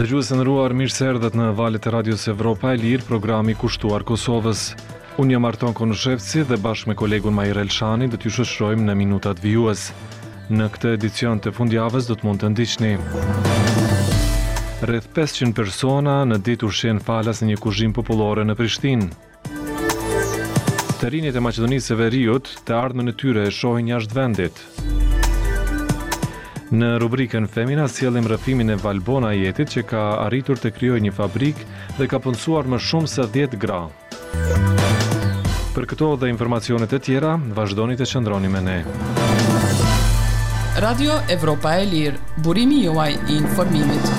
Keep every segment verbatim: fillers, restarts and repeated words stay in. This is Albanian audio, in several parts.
Dëgjues e nderuar, mirë se erdhët në valët e Radios Evropa e Lirë, programi kushtuar Kosovës. Unë jam Arton Konushevci dhe bashkë me kolegun Majir Elshani do t'ju shoqërojmë në minutat vijues. Në këtë edicion të fundjavës do të mund të ndiqni. Rreth pesëqind persona në ditë ushqen falas në një kuzhinë popullore në Prishtinë. Të rinjtë e Maqedonisë së Veriut të ardhmën e tyre e shohin jashtë vendit. Në rubrikën Femina sjellim rrëfimin e Valbona Jetit që ka arritur të krijojë një fabrikë dhe ka punësuar më shumë se dhjetë gra. Për këto dhe informacionet e tjera, vazhdoni të qëndroni me ne. Radio Evropa e Lirë, burimi juaj i informimit.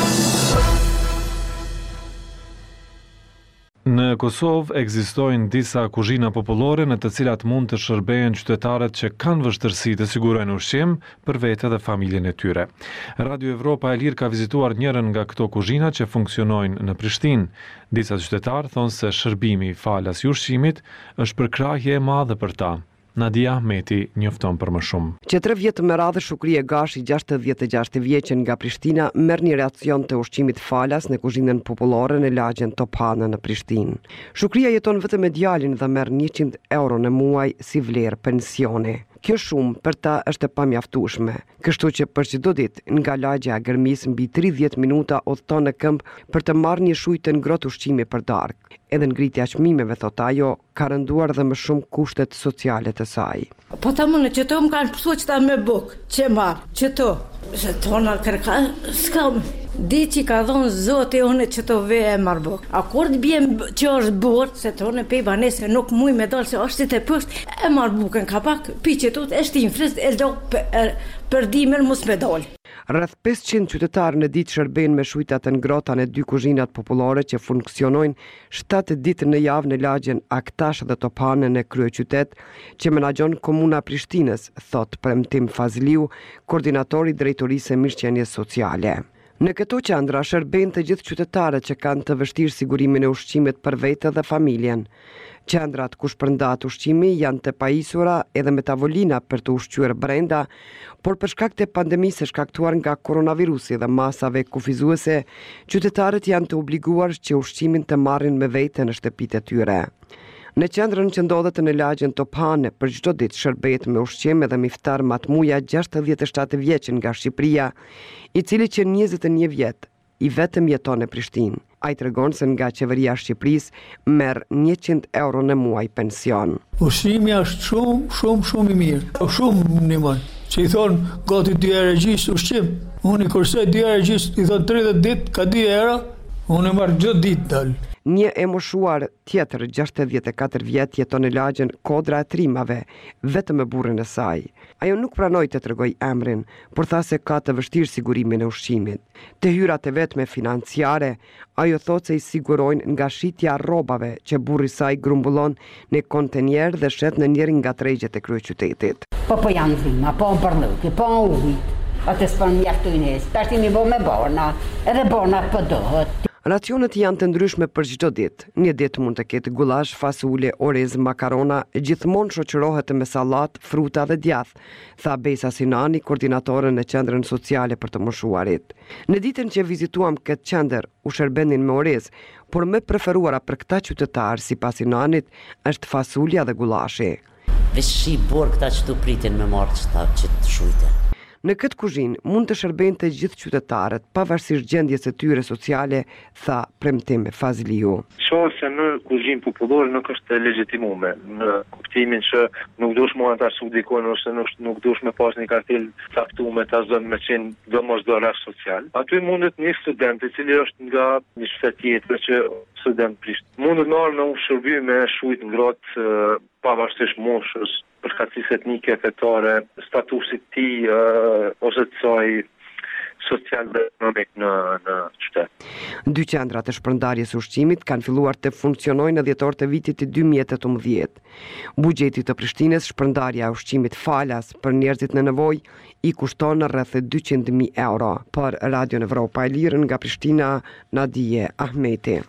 Në Kosovë ekzistojnë disa kuzhina popullore në të cilat mund të shërbejnë qytetarët që kanë vështirësi të sigurojnë ushqim për vete dhe familjen e tyre. Radio Evropa e Lirë ka vizituar njërin nga këto kuzhina që funksionojnë në Prishtinë. Disa qytetarë thonë se shërbimi i falas i ushqimit është përkrahje e madhe për ta. Nadia Ahmeti njofton për më shumë. Që tre vjetë me radhë Shukrie Gashi, gjashtëdhjetë e gjashtë vjeçën nga Prishtina, merr një racion të ushqimit falas në kuzhinën popullore në lagjen Tophana në Prishtinë. Shukria jeton vetëm me djalin dhe merr njëqind euro në muaj si vlerë pensioni. Kjo shumë për ta është e pamjaftueshme, kështu që për çdo ditë nga lagja e Gërmis mbi tridhjetë minuta udhton në këmbë për të marrë një shujtë të ngrohtë ushqimi për darkë. Edhe ngritja e çmimeve, thot ajo, ka rënduar dhe më shumë kushtet sociale të saj. Po ta më në që të më kanë pësu që ta me bukë, që marë, që to, që tona kërka, s'kam. Di që ka dhonë zote une që të ve e marë bukë. A kur të bjem që është burë, se të une pej banesë nuk muj me dalë, se është të pështë, e marë bukën ka pak, pi që tut, e shtim frisë, e do për, për dimer mus me dalë. Rreth pesëqind qytetarë në ditë shërbejnë me shujtat e ngrohta në dy kuzhinat popullore që funksionojnë shtatë ditë në javë në lagjen Aktash dhe Tophane në kryeqytet, që menaxhon Komuna Prishtinës, thot Premtim Fazliu, koordinatori i drejtorisë së mirëqenies sociale. Në këto qendra shërbejnë të gjithë qytetarët që kanë të vështirë sigurimin e ushqimit për vete dhe familjen. Qendrat ku shpërndahet ushqimi janë të pajisura edhe me tavolina për të ushqyer brenda, por për shkak të pandemisë së shkaktuar nga koronavirusi dhe masave kufizuese, qytetarët janë të obliguar që ushqimin të marrin me vete në shtëpitë e tyre. Në qendrën që ndodhet në lagjen Tophane, për çdo ditë shërbehet me ushqim edhe miftar Matmuja, gjashtëdhjetë e shtatë vjeçën nga Shqipëria, i cili që njëzet e një vjet i vetëm jeton në Prishtinë. Ai tregon se nga qeveria e Shqipërisë merr njëqind euro në muaj pension. Ushqimi është shumë, shumë, shumë i mirë. Shumë ndihmon. Që i thonë gati dy herë gjys ushqim. Unë i kursoj dy herë gjys, i thonë tridhjetë ditë ka dy euro, unë e marr çdo ditë dal. Një e moshuar tjetër, gjashtëdhjetë e katër vjet, jeton në lagjen Kodra e Trimave, vetëm me burrin e saj. Ajo nuk pranoi të tregoj emrin, por tha se ka të vështirë sigurimin e ushqimit. Të hyrat e vetme financiare, ajo thot se i sigurojnë nga shitja rrobave që burri i saj grumbullon në kontenjer dhe shet në njërin nga tregjet e kryeqytetit. Po po janë vima, po në përlëki, po në ujë, atë s'pën mjaftojnë e s'pashti mi bo me borna, edhe borna po dohet. Racionet janë të ndryshme për çdo ditë. Një ditë mund të ketë gullash, fasule, orez, makarona, gjithmonë shoqërohet me sallat, fruta dhe djath, tha Besa Sinani, koordinatore në qendrën sociale për të moshuarit. Në ditën që vizituam këtë qendër, u shërbenin me orez, por më preferuara për këta qytetarë, sipas Sinanit, është fasulja dhe gullashi. Veç shi bor këta që të pritin me marrë që të shujte. Në këtë kuzhinë mund të shërbejnë të gjithë qytetarët, pavarësisht gjendjes së tyre sociale, tha Premtim Fazliu. Shoh se në kuzhinë popullore nuk është e legjitimuar, në kuptimin që nuk duhesh më ata subdikon ose nuk nuk duhesh me pas një kartel caktuar ta zon me qenë domosdoshmëri social. Aty mundet një student i cili është nga një shtet tjetër që student prisht. Mundet të marrë në shërbim me shujt ngrohtë pavarësisht moshës, përkatësisë etnike, fetare, statusit të tij uh, ose të saj social dhe ekonomik në në qytet. Dy qendrat e shpërndarjes së ushqimit kanë filluar të funksionojnë në dhjetor të vitit të dy mijë e tetëmbëdhjetë. Buxheti të Prishtinës, shpërndarja e ushqimit falas për njerëzit në nevojë i kushton rreth dyqind mijë euro. Për Radio Evropa e Lirë nga Prishtina, Nadia Ahmeti.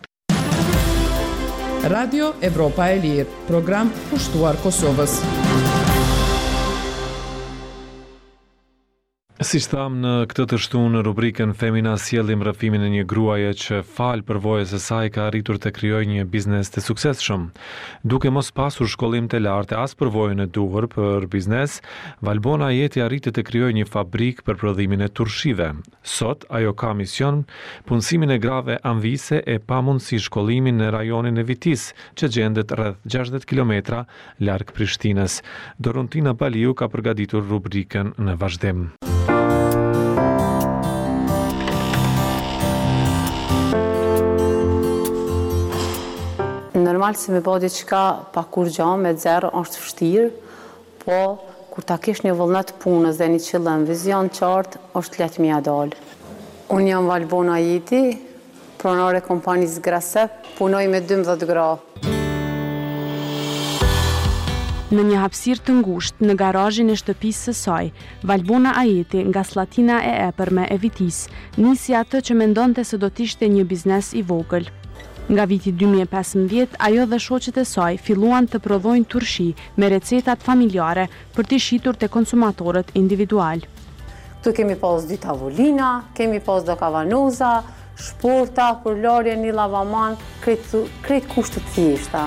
Radio Evropa e Lirë, program kushtuar Kosovës. Si thamë në këtë të shtunë në rubrikën Femina sjellim rrëfimin e një gruaje që fal përvojës së saj ka arritur të krijojë një biznes të suksesshëm. Duke mos pasur shkollim të lartë as përvojën e duhur për biznes, Valbona Ajeti arriti të krijojë një fabrikë për prodhimin e turshive. Sot ajo ka mision punësimin e grave anvise e pamundësi shkollimin në rajonin e Vitis, që gjendet rreth gjashtëdhjetë kilometra larg Prishtinës. Dorontina Baliu ka përgatitur rubrikën në vazhdim. Normal si me bo diçka pa kur gja me zero është vështirë, po kur ta kesh një vullnet punës dhe një qëllim, vizion qartë, është lehtë mi dalë. Unë jam Valbona Ajeti, pronare kompanisë Grasep, punoj me dymbëdhjetë gra. Në një hapësirë të ngushtë në garazhin e shtëpisë së saj, Valbona Ajeti nga Slatina e Epërme e Vitis, nisi atë që mendonte se do t'ishte një biznes i vogël. Nga viti dy mijë e pesëmbëdhjetë, ajo dhe shoqet e saj filluan të prodhojnë turshi me recetat familjare për t'i shitur te konsumatorët individual. Këtu kemi pas dy tavolina, kemi pas do kavanoza, shporta, përlarje, një lavaman, krejt kushte të thjeshta.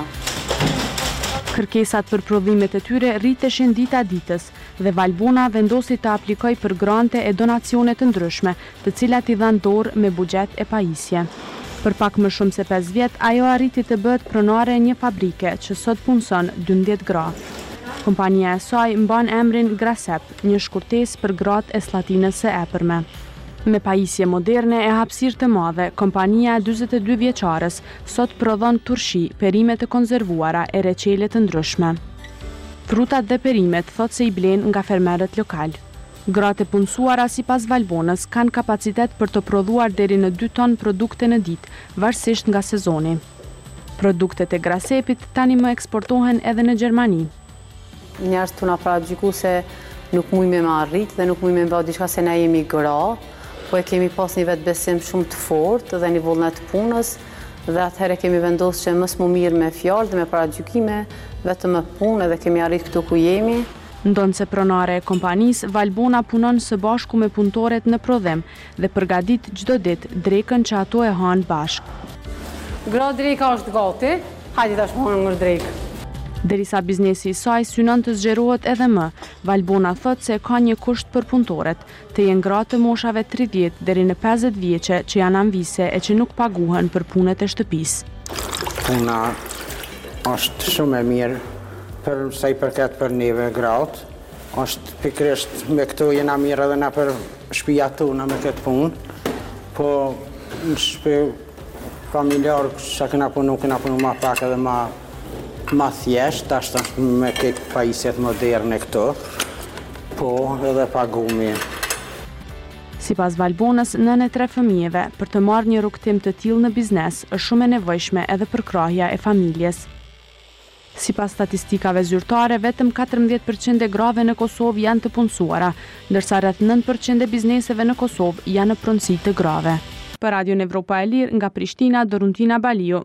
Kërkesat për prodhimet e tyre rriteshin dita ditës dhe Valbona vendosi të aplikoj për grante e donacione të ndryshme, të cilat i dhanë dorë me buxhet e pajisje. Për pak më shumë se pesë vjet, ajo arriti të bëhet pronare e një fabrike që sot punson dymbëdhjetë gra. Kompania e saj mban emrin Grasep, një shkurtesë për gratë e Slatinës së Epërme. Me pajisje moderne e hapësirë të madhe, kompania e dyzet e dy vjeçares sot prodhon turshi, perime të konzervuara e reçele të ndryshme. Frutat dhe perimet thot se i blen nga fermerët lokal. Gratë e punësuara sipas Valbonës kanë kapacitet për të prodhuar deri në dy ton produkte në ditë, varësisht nga sezoni. Produktet e Grasepit tani më eksportohen edhe në Gjermani. Njerëz tu na paragjyku se nuk mujmë me arrit dhe nuk mujmë me bë diçka se na jemi gra, po e kemi pas një vetbesim shumë të fortë dhe një vullnet punës, dhe atëherë kemi vendosur që mos më mirë me fjalë dhe me paragjykime, vetëm me punë dhe kemi arrit këtu ku jemi. Ndonë se pronare e kompanisë, Valbona punon së bashku me punëtoret në prodhim dhe përgadit çdo ditë drekën që ato e hanë bashkë. Gra dreka është gati, hajde tash morëm ngër drekë. Derisa biznesi i saj synon të zgjerohet edhe më, Valbona thot se ka një kusht për punëtoret, të jenë gra të moshave tridhjetë deri në pesëdhjetë vjeçe që janë anvise e që nuk paguhen për punët e shtëpisë. Puna është shumë e mirë. Për sa i përket për neve gratë, është pikërisht me këto jena mirë edhe na për shtëpia tona me këtë punë, po në shtëpi familjar që kena punu, kena punu ma pak edhe ma, ma thjesht, ashtë me këtë pajisjet moderne këto, po edhe pagumi. Sipas Valbonës, nënë e tre fëmijëve, për të marrë një rrugtim të tillë në biznes, është shumë e nevojshme edhe për krahja e familjes. Sipas statistikave zyrtare, vetëm katërmbëdhjetë përqind e grave në Kosovë janë të punësuara, ndërsa rreth nëntë përqind e bizneseve në Kosovë janë në pronësi të grave. Për Radion Evropa e Lirë, nga Prishtina, Dorontina Baliu.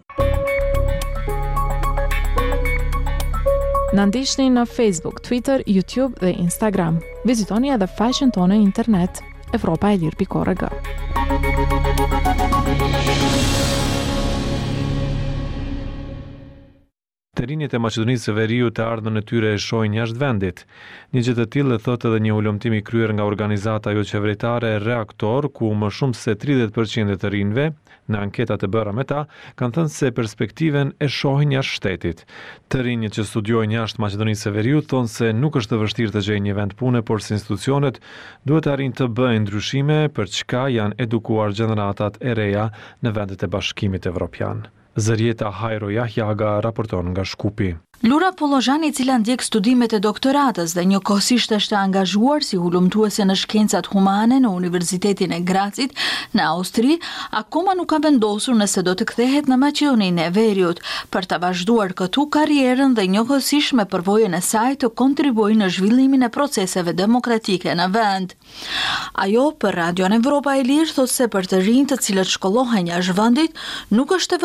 Na ndiqni në Facebook, Twitter, YouTube dhe Instagram. Vizitoni edhe faqen tonë në internet evropa e lirë pikë org. Të rinjët e Maqedonisë së Veriut të ardhmën e tyre e shohin jashtë vendit. Një gjë të tillë thotë edhe një ulëmtim i kryer nga organizata jo qeveritare Reaktor, ku më shumë se tridhjetë përqind të rinjve, në anketa të bëra me ta, kanë thënë se perspektiven e shohin jashtë shtetit. Të rinjët që studiojnë jashtë Maqedonisë së Veriut thonë se nuk është të vështirë të gjejnë një vend pune, por se institucionet duhet të arrijnë të bëjnë ndryshime për çka janë edukuar gjeneratat e reja në vendet e Bashkimit Evropian. Zërieta Hajro Jahjaga raporton nga Shkupi. Lura Pollozhani, e cila ndjek studimet e doktoratës dhe njëkohësisht është angazhuar si ulëmtuese në shkencat humane në Universitetin e Grazit në Austri, akoma nuk ka vendosur nëse do të kthehet në Maqedoninë e Veriut për të vazhduar këtu karrierën dhe njëkohësisht me përvojën e saj të kontribuojë në zhvillimin e proceseve demokratike në vend. Ajo për Radion Evropa e Lirë thotë se për të rinj të cilët shkollohen jashtë vendit nuk është e vështirë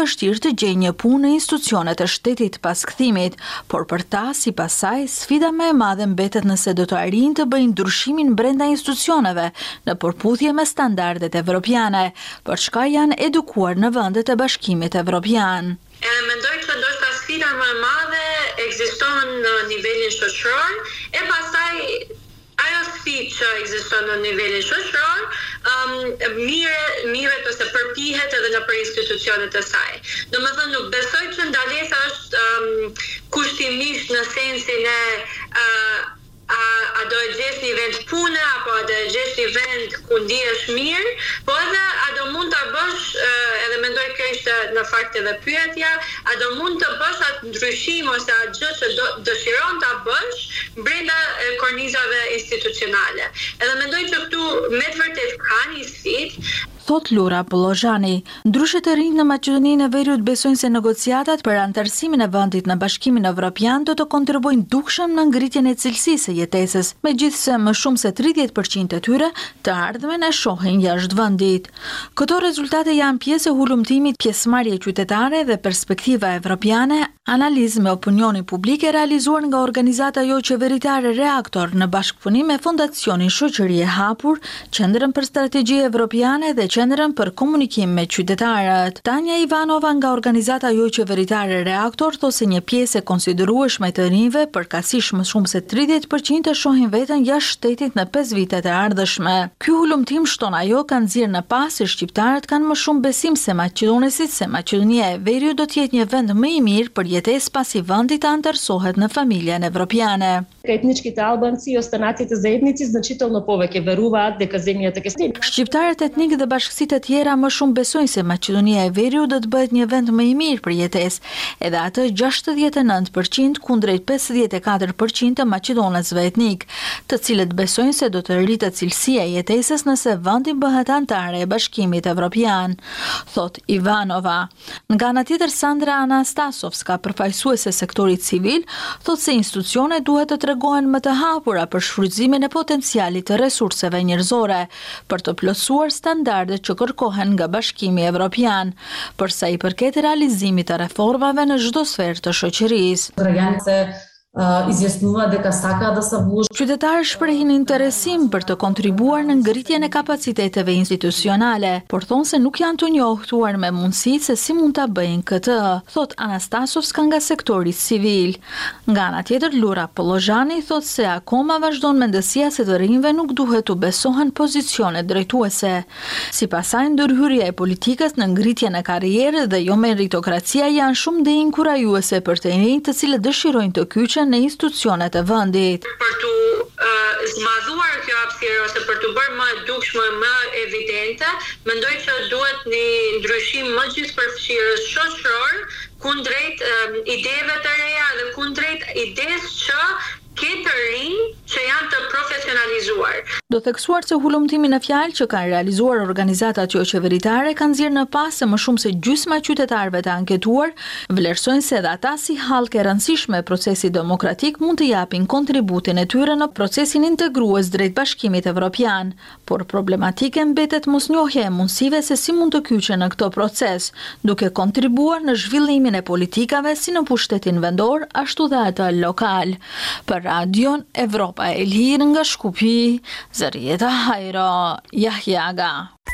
të gjejë një punë në institucionet e shtetit pas kthimit, por për ta, sipas saj, sfida më e madhe mbetet nëse do të arrijnë të bëjnë ndryshimin brenda institucioneve në përputhje me standardet evropiane, për çka janë edukuar në vendet e Bashkimit Evropian. E mendoj që ndoshta sfida më e madhe ekziston në nivelin shoqëror, e pastaj ajo sfidë që ekziston në nivelin shoqëror, um, mire mirët ose përpihet edhe në për institucionet e saj. Domethënë nuk besoj që ndalesa është um, kushtimisht në sensin e uh, A, a do e gjesh një vend pune, apo a do e gjesh një vend ku ndihesh mirë, po edhe a do mund ta bësh, edhe mendoj kjo ishte në fakt edhe pyetja, a do mund të bësh atë ndryshim ose atë gjë që do, dëshiron ta bësh brenda kornizave institucionale. Edhe mendoj që këtu me të vërtet ka një sfidë. Thot Lura Pollozhani, ndryshet e rinj në Maqedoninë e Veriut besojnë se negociatat për anëtarësimin e vendit në Bashkimin Evropian do të kontribuojnë dukshëm në ngritjen e cilësisë së jetesës, megjithse më shumë se tridhjetë përqind e tyre të ardhmen e shohin jashtë vendit. Këto rezultate janë pjesë e hulumtimit Pjesëmarrje qytetare dhe perspektiva evropiane, analizë me opinionin publik e realizuar nga organizata jo qeveritare Reaktor në bashkëpunim me Fondacionin Shoqëri e Hapur, Qendrën për Strategji Evropiane dhe Qendrën për Komunikim me Qytetarët. Tanja Ivanova nga organizata jo qeveritare Reaktor thosë se një pjesë e konsiderueshme të rinjve, përkatësisht më shumë se tridhjetë përqind të shohin veten jashtë shtetit në pesë vitet e ardhshme. Ky hulumtim shton ajo ka nxjerrë në pas se shqiptarët kanë më shumë besim se maqedonesit se Maqedonia e Veriut do të jetë një vend më i mirë për jetesë pasi vendi të anëtarësohet në familjen evropiane. Етничките албанци и останатите заедници значително повеќе веруваат дека земјата ќе стане. Shqiptarët etnik dhe bashkësitë e tjera më shumë besojnë se Maqedonia e Veriut do të bëhet një vend më i mirë për jetesë, edhe atë gjashtëdhjetë e nëntë përqind kundrejt pesëdhjetë e katër përqind të maqedonësve etnik, të cilët besojnë se do të rritet cilësia e jetesës nëse vendi bëhet antare e Bashkimit Evropian, thot Ivanova. Nga ana tjetër, Sandra Anastasovska, përfaqësuese e sektorit civil, thot se institucionet duhet të tregohen më të hapura për shfrytëzimin e potencialit të resurseve njerëzore për të plotësuar standardet që kërkohen nga Bashkimi Evropian, për sa i përket realizimit të reformave në çdo sferë të shoqërisë. Izjasnua дека сакаат да се вложат. Qytetarët shprehin interesim për të kontribuar në ngritjen e kapaciteteve institucionale, por thonë se nuk janë të njohur me mundësitë se si mund ta bëjnë këtë, thot Anastasovska nga sektori civil. Nga ana tjetër, Lura Pollozhani thot se akoma vazhdon mendësia se të rinjve nuk duhet të besohen pozicione drejtuese. Sipas saj, ndërhyrja e politikës në ngritjen e karrierës dhe jo meritokracia janë shumë dhe inkurajuese për të rinjtë të cilët dëshirojnë të kyçen në institucionet e vendit. Për të uh, zmadhuar kjo hapësirë ose për të bërë më dukshme, më evidente, mendoj që duhet një ndryshim më gjithëpërfshirës shoqëror kundrejt um, ideve të reja dhe kundrejt idesë që ke të rinj që janë të profesionalizuar. Do theksuar se hulumtimin e fjalë që kanë realizuar organizatat jo qeveritare kanë nxjerrë në pas se më shumë se gjysma e qytetarëve të anketuar vlerësojnë se edhe ata si hallkë e rëndësishme e procesit demokratik mund të japin kontributin e tyre në procesin integrues drejt Bashkimit Evropian, por problematike mbetet mosnjohja e mundësive se si mund të kyçen në këtë proces, duke kontribuar në zhvillimin e politikave si në pushtetin vendor ashtu dhe atë lokal. Për Radion Evropa e Lirë nga Shkupi, Zërieta Hajro, Jahjaga.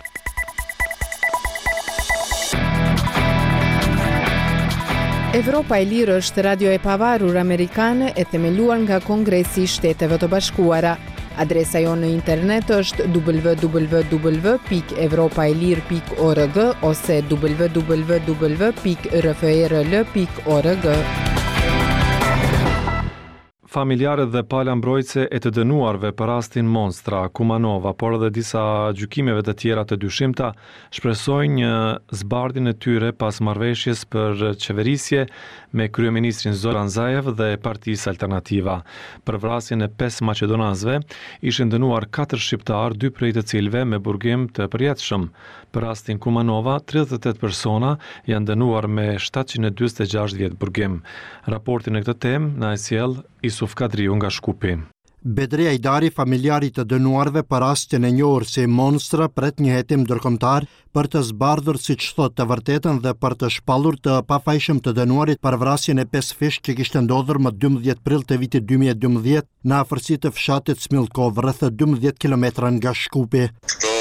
Evropa e Lirë është radio e pavarur amerikane e themeluar nga Kongresi i Shteteve të Bashkuara. Adresa jonë në internet është w w w pikë evropaelir pikë org ose w w w pikë r f r l pikë org. Familjarët dhe pala mbrojtëse e të dënuarve për rastin Monstra, Kumanova, por edhe disa gjykimeve të tjera të dyshimta, shpresojnë një zbardhjen e tyre pas marrëveshjes për qeverisje me kryeministrin Zoran Zaev dhe Partisë Alternativa. Për vrasjen e pesë maqedonazëve, ishin dënuar katër shqiptar, dy prej të cilëve me burgim të përjetshëm. Për rastin Kumanova, tridhjetë e tetë persona janë dënuar me shtatëqind e dymbëdhjetë vjet burgim. Raportin e këtë temë na e sjell Isuf Kadriu nga Shkupi. Bedri Ajdari, familjari të dënuarve për rastin e njohur si Monstra, pret një hetim ndërkombëtar për të zbardhur siç thotë të vërtetën dhe për të shpallur të pafajshëm të dënuarit për vrasjen e pesë fish që kishte ndodhur më dymbëdhjetë prill të vitit dy mijë e dymbëdhjetë në afërsi të fshatit Smilkov, rreth dymbëdhjetë kilometra nga Shkupi. Këto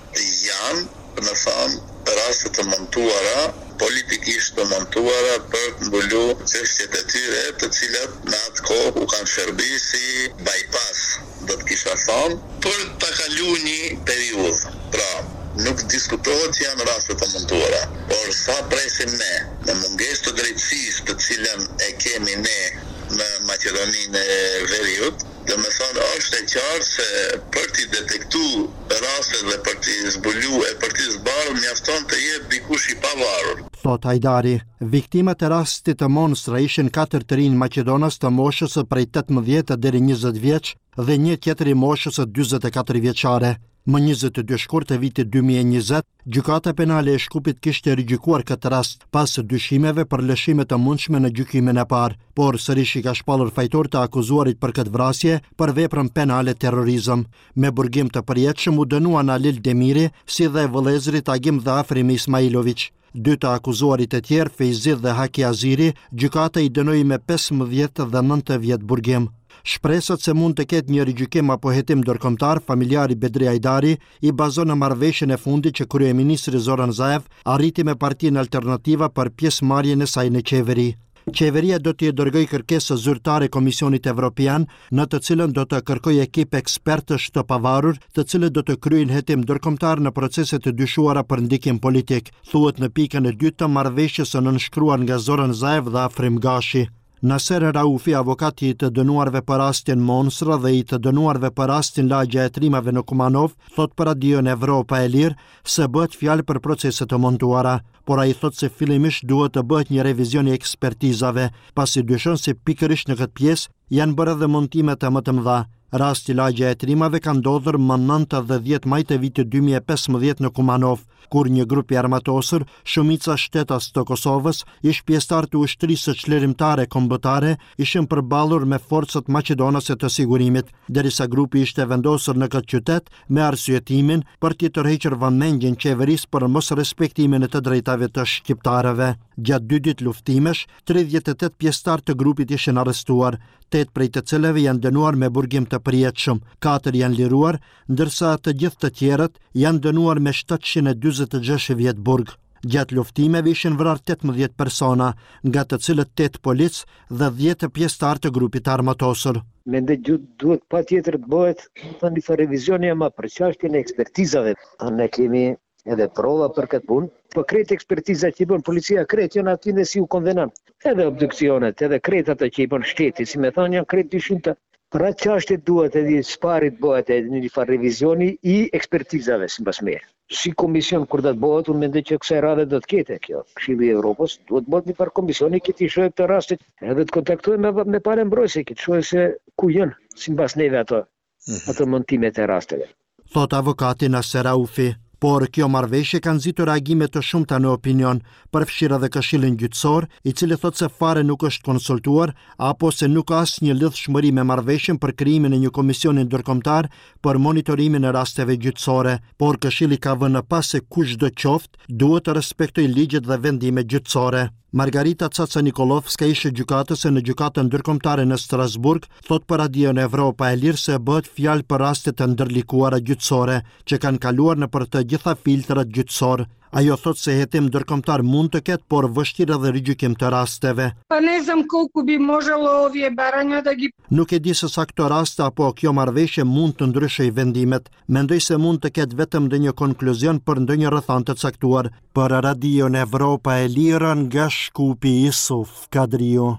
janë, në fakt, raste të montuara, politikisht të montuara për të mbulu çështjet e tyre, të cilat në atë kohë u kanë shërbyer si bypass, do të kisha thënë, për ta kaluar një periudhë. Pra, nuk diskutohet që janë raste të montuara, por sa presim ne në mungesë të drejtësisë të cilën e kemi ne në Maqedoninë e Veriut, dhe me thonë është e qartë se për t'i detektu rastet dhe për t'i zbulu e për t'i zbarë mjafton të jetë dikush i pavarur. Thot Ajdari, viktimat e rastit të Monstra ishin katër të rinj Maqedonas të moshës prej tetëmbëdhjetë deri njëzet vjeç dhe një tjetër i moshës dyzet e katër vjeçare. Më njëzet e dy shkurt e vitit dy mijë e njëzet, gjykata penale e Shkupit kishte rigjykuar këtë rast pas dyshimeve për lëshime të mundshme në gjykimin e parë, por sërish i ka shpallur fajtor të akuzuarit për këtë vrasje për veprën penale terrorizëm. Me burgim të përjetshëm u dënuan Alil Demiri, si dhe vëllezërit Agim dhe Afrim Ismailović. Dy të akuzuarit e tjerë, Fejzit dhe Haki Aziri, gjykata i dënoi me pesëmbëdhjetë dhe nëntë vjet burgim. Shpresat se mund të ketë një rigjykim apo hetim ndërkombëtar, familjari Bedri Ajdari i bazon në marrëveshjen e fundit që kryeministri Zoran Zaev arriti me Partinë Alternativa për pjesëmarrjen e saj në qeveri. Qeveria do t'i dërgoj kërkesë zyrtare Komisionit Evropian, në të cilën do të kërkoj ekip ekspertësh të pavarur, të cilët do të kryejnë hetim ndërkombëtar në proceset të dyshuara për ndikim politik, thuhet në pikën e dytë të marrëveshjes së nënshkruar nga Zoran Zaev dhe Afrim Gashi. Naser Raufi, avokati i të dënuarve për rastin Monstra dhe i të dënuarve për rastin lagja e trimave në Kumanov, thot për Radion Evropa e Lirë se bëhet fjalë për procese të montuara, por ai thot se fillimisht duhet të bëhet një revizion i ekspertizave, pasi dyshon se pikërisht në këtë pjesë janë bërë edhe montime të më të mëdha. Rasti lagja e trimave ka ndodhur më nëntë dhe dhjetë maj të vitit dy mijë e pesëmbëdhjetë në Kumanov, kur një grup i armatosur, shumica shtetas të Kosovës, ish pjesëtar të ushtrisë çlirimtare kombëtare, ishin përballur me forcat maqedonase të sigurimit, derisa grupi ishte vendosur në këtë qytet me arsyetimin për t'i tërhequr vëmendjen qeverisë për mos respektimin e të drejtave të shqiptarëve. Gjatë dy ditë luftimesh, tridhjetë e tetë pjesëtar të grupit ishin arrestuar, tetë prej të cilëve janë dënuar me burgim të përjetshëm, katër janë liruar, ndërsa të gjithë të tjerët janë dënuar me shtatëqind e dyzet e gjashtë vjet burg. Gjatë luftimeve ishin vrarë tetëmbëdhjetë persona, nga të cilët tetë polic dhe dhjetë pjesëtar të grupit armatosur. Mendoj duhet patjetër të bëhet një farë revizioni ama për çështjen e ekspertizave. Ne kemi edhe prova për këtë punë, po kretë ekspertiza që i bën policia kretë janë aty dhe si u konvenon. Edhe obduksionet, edhe kretë ato që i bën shteti, si me thonë janë kretë dyshimta. Për atë çështje duhet edhe sparit bëhet edhe një farë revizioni i ekspertizave sipas meje. Si komision kur do të bëhet, unë mendoj që kësaj radhe do të ketë kjo. Këshilli i Evropës duhet bëhet një farë komisioni që të shohë këtë rastet, edhe të kontaktojmë me, me parë mbrojtëse, që të shohë se ku janë sipas neve ato, ato montimet e rasteve. Thot avokati Naser Raufi. Por kjo marrëveshje ka nxitur reagime të shumta në opinion, përfshirë edhe Këshillin Gjyqësor, i cili thot se fare nuk është konsultuar apo se nuk ka asnjë lidhshmëri me marrëveshjen për krijimin e një komisioni ndërkombëtar për monitorimin e rasteve gjyqësore, por Këshilli ka vënë pas se kushdo qoftë duhet të respektojë ligjet dhe vendimet gjyqësore. Margarita Caca Nikolovska, ishe gjykatëse në gjykatën ndërkombëtare në Strasburg, thot për Radion Evropa e Lirë se bëhet fjalë për raste të ndërlikuara gjyqësore që kanë kaluar në për të gjitha filtrat gjyqësor. Ajo thot se hetim ndërkombëtar mund të ketë, por vështirë edhe rigjykim të rasteve. Pa ne znam koliko bi moželo ovje baranja da gi... Nuk e di se sa këto raste apo kjo marrëveshje mund të ndryshojë vendimet. Mendoj se mund të ketë vetëm ndonjë konkluzion për ndonjë rrethant të caktuar. Për Radion Evropa e Lirë nga Shkupi, Isuf Kadriu.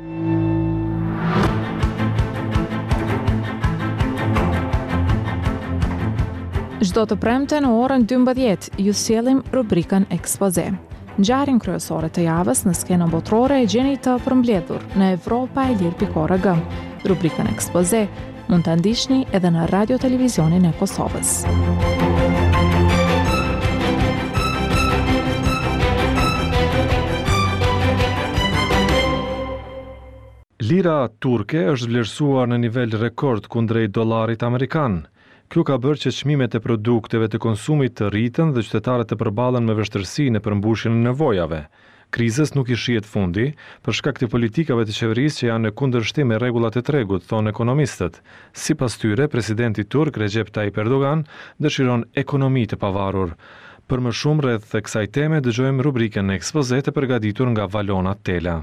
Çdo të premte në orën dymbëdhjetë ju sjellim rubrikën Ekspoze. Ngjarjen kryesore të javës në skenën botërore e gjeni të përmbledhur në evropa e lirë pikë org. Rubrikën Ekspoze mund ta ndiqni edhe në Radio Televizionin e Kosovës. Lira turke është vlerësuar në nivel rekord kundrejt dollarit amerikan. Kjo ka bërë që çmimet e produkteve të konsumit të rritën dhe qytetarët të përballen me vështirësi në përmbushjen e nevojave. Krizës nuk i shihet fundi për shkak të politikave të qeverisë që janë në kundërshtim me rregullat e tregut, thonë ekonomistët. Sipas tyre, presidenti turk Recep Tayyip Erdogan dëshiron ekonomi të pavarur. Për më shumë rreth kësaj teme dëgjojmë rubrikën në ekspoze të përgatitur nga Valona Tela.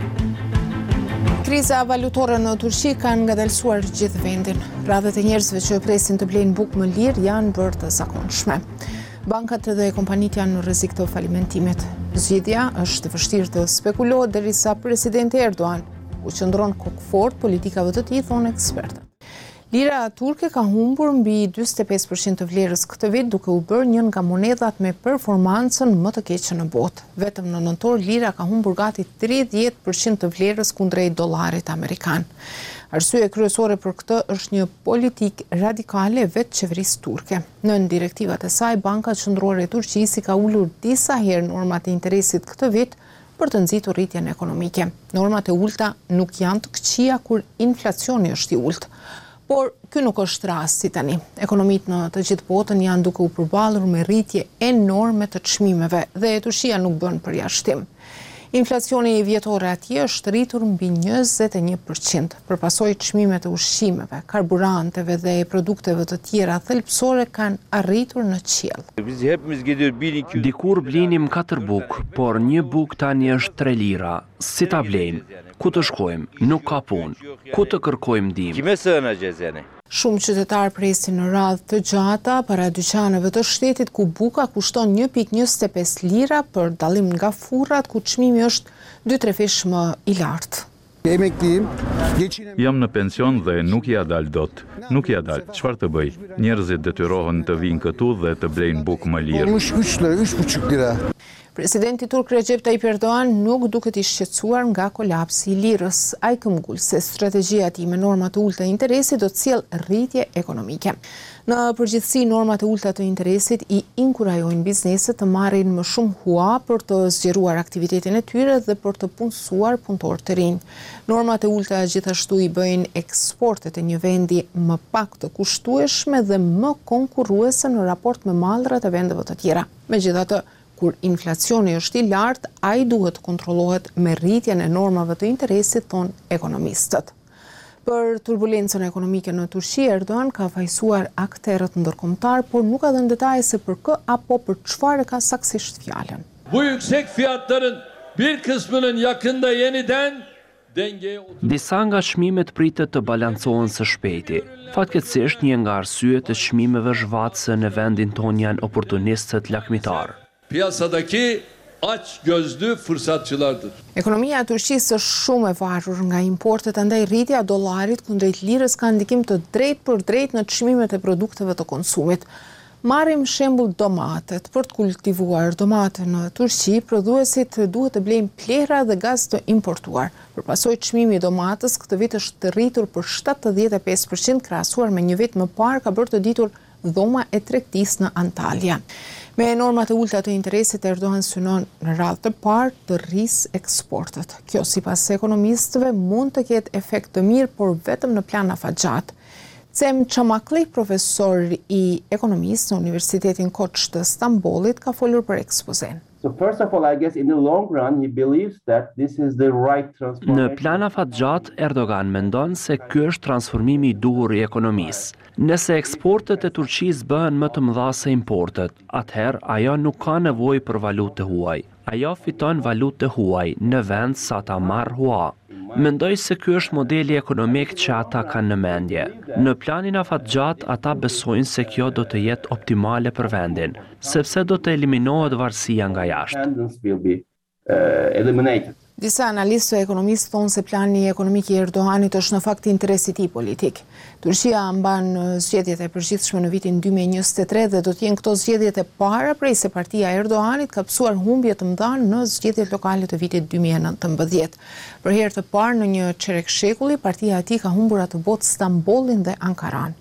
Kriza valutore në Turqi ka ngadalësuar gjithë vendin. Radhët e njerëzve që presin të blejnë bukë më lirë janë bërë të zakonshme. Bankat dhe kompanitë janë në rrezik të falimentimit. Zgjidhja është vështirë të spekulohet derisa presidenti Erdogan u qëndron kokfort politikave të tij, thonë ekspertët. Lira turke ka humbur mbi njëzet e pesë përqind të vlerës këtë vit, duke u bërë një nga monedhat me performancën më të keqe në botë. Vetëm në nëntor lira ka humbur gati tridhjetë përqind të vlerës kundrejt dollarit amerikan. Arsye kryesore për këtë është një politikë radikale e vetë qeverisë turke. Në direktivat e saj, Banka Qendrore e Turqisë ka ulur disa herë normat e interesit këtë vit për të nxitur rritjen ekonomike. Normat e ulta nuk janë të këqija kur inflacioni është i ulët. Por ky nuk është rasti tani. Ekonomitë në të gjithë botën janë duke u përballur me rritje enorme të çmimeve dhe Turqia nuk bën përjashtim. Inflacioni vjetore atje është rritur mbi njëzet e një përqind, përpasoj çmimet e ushqimeve, karburanteve dhe produkteve të tjera thelbësore kanë arritur në qiell. Dikur blinim katër bukë, por një bukë tani është tre lira. Si ta blejmë? Ku të shkojmë? Nuk ka punë. Ku të kërkojmë ndihmë? Shumë qytetarë presin në radhë të gjata para dyqaneve të shtetit ku buka kushton një pikë njëzet e pesë lira për dallim nga furrat ku çmimi është dy tre fish më i lartë. Jam në pension dhe nuk ja dal dot. Nuk ja dal. Çfarë të bëj? Njerëzit detyrohen të vinë këtu dhe të blejnë bukë më lirë. Presidenti turk Recep Tayyip Erdogan nuk duket i shqetësuar nga kolapsi i lirës. Ai këmbgul se strategjia e tij me norma të ulta interesi do të sjellë rritje ekonomike. Në përgjithësi, normat e ulta të interesit i inkurajojnë bizneset të marrin më shumë hua për të zgjeruar aktivitetin e tyre dhe për të punësuar punëtorë të rinj. Normat e ulta gjithashtu i bëjnë eksportet e një vendi më pak të kushtueshme dhe më konkurruese në raport me mallrat e vendeve të tjera. Megjithatë, kur inflacioni është i lartë, ai duhet kontrollohet me rritjen e normave të interesit, thonë ekonomistët. Për turbulencën ekonomike në Turqi, Erdogan ka fajsuar akterët ndërkombëtar, por nuk ka dhënë detaje se për kë apo për çfarë ka saktësisht fjalën. Bu yüksek fiyatların bir kısmının yakında yeniden dengeye Disa nga çmimet pritet të balancohen së shpejti. Fatkeqësisht, një nga arsyet e çmimeve zhvatëse në vendin ton janë oportunistët lakmitar. Piyasadaki aç gözlü fırsatçılardır. Ekonomia e Turqisë është shumë e varur nga importet, andaj rritja e dollarit kundrejt lirës ka ndikim të drejtë për drejtë në çmimet e produkteve të konsumit. Marrim shembull domatet. Për të kultivuar domate në Turqi, prodhuesit duhet të blejnë plera dhe gaz të importuar. Përpasoj çmimi i domates këtë vit është të rritur për shtatëdhjetë e pesë përqind krahasuar me një vit më parë ka bërë të ditur dhoma e tregtisë në Antalya. Me normat e ulta të interesit, Erdogan synon në radhë të parë të rrisë eksportet. Kjo, sipas ekonomistëve, mund të ketë efekt të mirë, por vetëm në plan afatgjat. Cem Çamakli, profesor i ekonomisë në Universitetin Koç të Stambollit, ka folur për ekspozen. So first of all, I guess in the long run he believes that this is the right transformation. Në plan afatgjat, Erdogan mendon se ky është transformimi i duhur i ekonomisë. Nëse eksportet e Turqisë bëhen më të mëdha se importet, atëherë ajo nuk ka nevojë për valutë të huaj. Ajo fiton valutë të huaj në vend sa ta marrë hua. Mendoj se ky është modeli ekonomik që ata kanë në mendje. Në planin afatgjat, ata besojnë se kjo do të jetë optimale për vendin, sepse do të eliminohet varësia nga jashtë. Disa analistë e ekonomistë thonë se plani ekonomik i Erdoganit është në fakt interesi i tij politik. Turqia mban zgjedhjet e përgjithshme në vitin dy mijë e njëzet e tre dhe do të jenë këto zgjedhjet e para prej se partia e Erdoganit ka pësuar humbje të mëdha në zgjedhjet lokale të vitit dy mijë e nëntëmbëdhjetë. Për herë të parë në një çerek shekulli, partia e tij ka humbur atë botë Stambollin dhe Ankaran.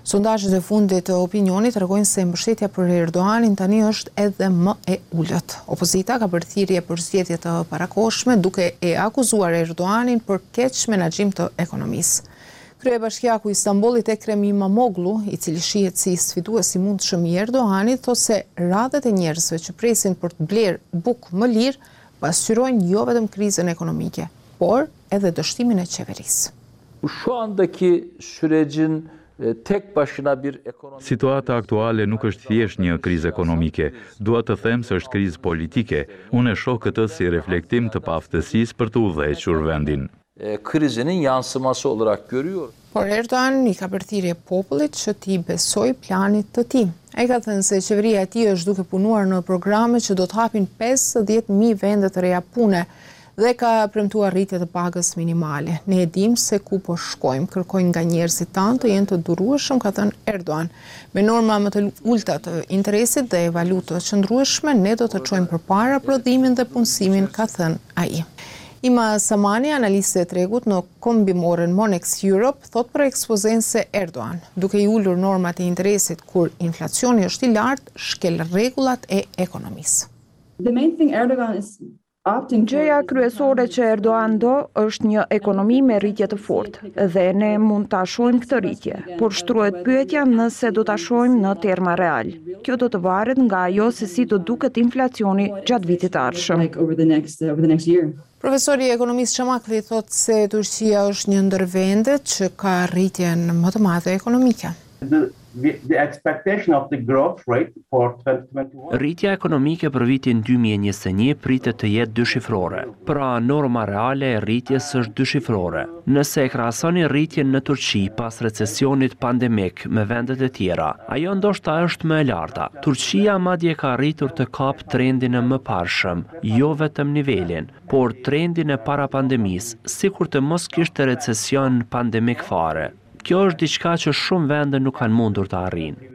Sondazhet e fundit të opinionit tregojnë se mbështetja për Erdoganin tani është edhe më e ulët. Opozita ka bërë thirrje për zgjedhje të parakohshme duke e akuzuar Erdoganin për keq menaxhim të ekonomisë. Kryebashkiaku i Istanbulit Ekrem İmamoğlu, i cili shihet si sfidues i mundshëm i Erdoganit, thotë se radhët e njerëzve që presin për të blerë bukë më lirë pasqyrojnë jo vetëm krizën ekonomike, por edhe dështimin e qeverisë. Şu andaki sürecin tek başına bir ekonomi... Situata aktuale nuk është thjesht një krizë ekonomike. Dua të them se është krizë politike. Unë e shoh këtë si reflektim të paaftësisë për të udhëhequr vendin. Krizinin yansıması olarak görüyor. Por Erdogan i ka bërë thirrje popullit që t'i besoj planit të tij. Ai ka thënë se qeveria e tij është duke punuar në programe që do të hapin pesëdhjetë mijë vende të reja pune dhe ka premtuar rritje të pagës minimale. Ne e dim se ku po shkojmë, kërkojnë nga njerëzit tanë të jenë të durueshëm, ka thënë Erdogan. Me norma më të ulta të interesit dhe valutë të qëndrueshme, ne do të çojmë përpara prodhimin dhe punësimin, ka thënë ai. Ima Samani, analiste e tregut në kombimoren Monex Europe, thot për ekspozen se Erdogan, duke i ulur normat e interesit kur inflacioni është i lartë, shkel rregullat e ekonomisë. The main thing Erdogan is Gjëja kryesore që Erdogan do është një ekonomi me rritje të fortë dhe ne mund ta shohim këtë rritje, por shtrohet pyetja nëse do ta shohim në terma real. Kjo do të varet nga ajo se si do duket inflacioni gjatë vitit të ardhshëm. Profesori i ekonomisë Çamakli thotë se Turqia është një ndër vendet që ka rritjen më të madhe ekonomike. The expectation of the growth rate for twenty twenty-one. Rritja ekonomike për vitin dy mijë e njëzet e një pritet të jetë dyshifrore. Pra norma reale e rritjes është dyshifrore. Nëse e krahasoni rritjen në Turqi pas recesionit pandemik me vendet e tjera, ajo ndoshta është më e larta. Turqia madje ka arritur të kapë trendin e mëparshëm, jo vetëm nivelin, por trendin e para pandemisë, sikur të mos kishte recesion pandemik fare. Kjo është diçka që shumë vende nuk kanë mundur të arrijnë.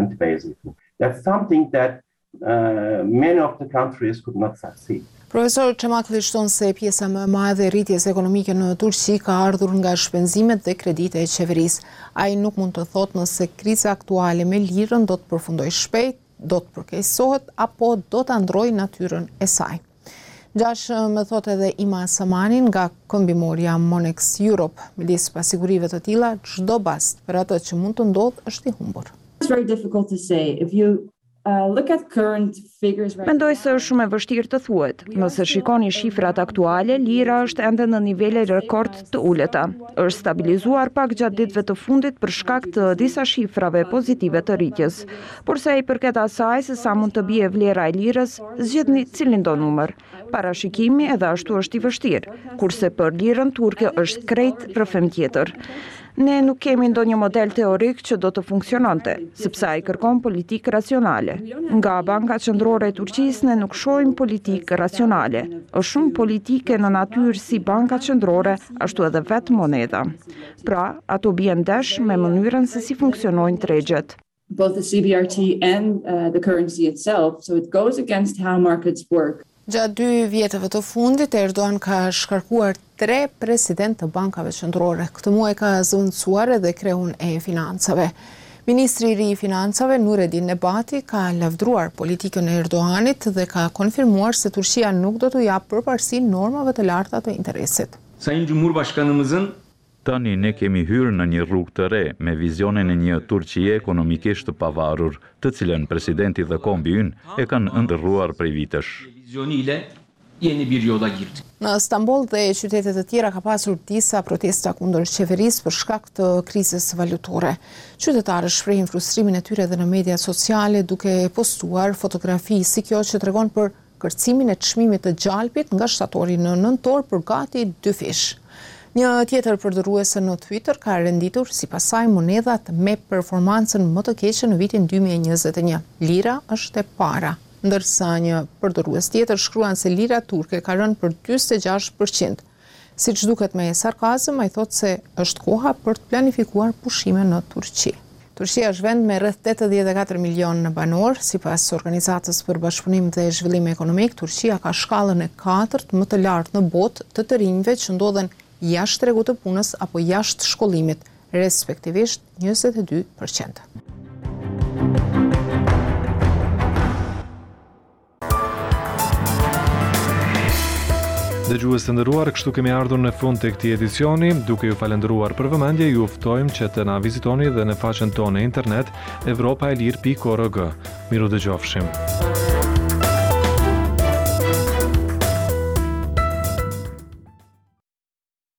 That's something that uh, many of the countries could not succeed. Profesor Çamakli shton se pjesa më e madhe e rritjes ekonomike në Turqi ka ardhur nga shpenzimet dhe kreditë e qeverisë. Ai nuk mund të thotë nëse kriza aktuale me lirën do të përfundojë shpejt, do të përkeqësohet apo do ta ndrojë natyrën e saj. Gjash me thot edhe Ima Samanin nga kombimorja Monex Europe, midis pasigurive të tilla, çdo bast për atë që mund të ndodhë është i humbur. It's very difficult to say. If you uh, look at current figures right Mendoj se është shumë e vështirë të thuhet. Nëse shikoni shifrat aktuale, lira është ende në nivele rekord të ulëta. Është stabilizuar pak gjatë ditëve të fundit për shkak të disa shifrave pozitive të rritjes. Por sa i përket asaj se sa mund të bie vlera e lirës, zgjedhni cilin do numër. Parashikimi edhe ashtu është i vështirë, kurse për lirën turke është krejt rrëfim tjetër. Ne nuk kemi ndonjë model teorik që do të funksiononte, sepse ai kërkon politikë racionale. Nga Banka Qendrore e Turqisë ne nuk shohim politikë racionale. Është shumë politike në natyrë si Banka Qendrore, ashtu edhe vetë moneda. Pra, ato bien ndesh me mënyrën se si funksionojnë tregjet. Both the C B R T and uh, the currency itself, so it goes against how markets work. Gjatë dy vjetëve të fundit, Erdogan ka shkarkuar tre president të bankave qendrore. Këtë muaj ka zëvendësuar edhe krehun e financave. Ministri i ri i financave, Nureddin Nebati, ka lavdruar politikën e Erdoganit dhe ka konfirmuar se Turqia nuk do të japë përparësi normave të larta të interesit. Sayın Cumhurbaşkanımızın Tani ne kemi hyrë në një rrugë të re me vizionin e një Turqie ekonomikisht të pavarur, të cilën presidenti dhe kombi ynë e kanë ëndërruar prej vitesh. Në Istanbul dhe qytete të tjera ka pasur disa protesta kundër qeverisë për shkak të krizës valutore. Qytetarët shprehin frustrimin e tyre edhe në mediat sociale duke postuar fotografi si kjo që tregon për kërcimin e çmimit të gjalpit nga shtatori në nëntor për gati dy fish. Një tjetër përdorruese në Twitter ka renditur sipas saj monedhat me performancën më të keqe në vitin dy mijë e njëzet e një. Lira është e para, ndërsa një përdorrues tjetër shkruan se lira turke ka rënë për njëzet e gjashtë përqind. Siç duket me sarkazëm, ai thotë se është koha për të planifikuar pushime në Turqi. Turqia është vend me rreth tetëdhjetë e katër milion banor, sipas Organizatës për Bashkëpunim dhe Zhvillim Ekonomik, Turqia ka shkallën e katërt më të lartë në botë të të rinjve që ndodhen jashtë tregut të punës apo jashtë shkollimit respektivisht njëzet e dy përqind. Dëgjues të nderuar, kështu kemi ardhur në fund të këtij edicioni. Duke ju falendëruar për vëmendje, ju ftojmë që të na vizitoni dhe në faqen tonë në internet evropaelir pikë org. Miru dëgjofshim.